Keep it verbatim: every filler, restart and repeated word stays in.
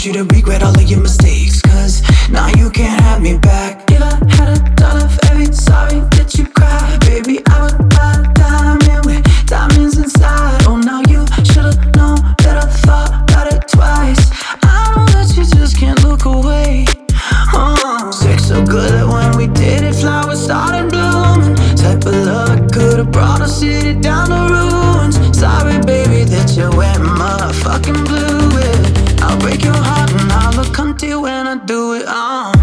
want you to regret all of your mistakes, cause now you can't have me back. If I had a dollar for every sorry that you cry, baby, I would buy a diamond with diamonds inside. Oh, now you should've known better, thought about it twice. I know that you just can't look away. uh, Sex so good that when we did it, flowers started blooming. Type of love that could've brought a city down to ruins. Sorry, baby, that you went my fucking blue. I'll break your heart and I'll look cunty when I do it. uh.